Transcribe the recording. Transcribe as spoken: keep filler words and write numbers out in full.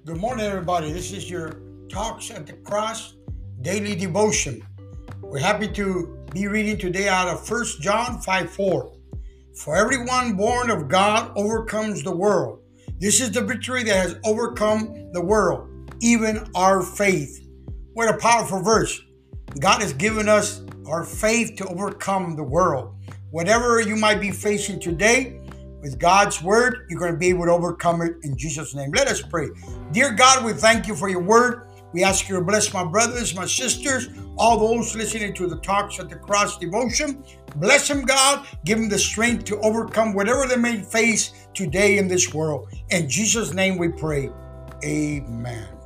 Good morning, everybody. This is your Talks at the Cross daily devotion. We're happy to be reading today out of First John five four. For everyone born of God overcomes the world. This is the victory that has overcome the world, even our faith. What a powerful verse. God has given us our faith to overcome the world. Whatever you might be facing today, with God's word, you're going to be able to overcome it in Jesus' name. Let us pray. Dear God, we thank you for your word. We ask you to bless my brothers, my sisters, all those listening to the Talks at the Cross devotion. Bless them, God. Give them the strength to overcome whatever they may face today in this world. In Jesus' name we pray. Amen.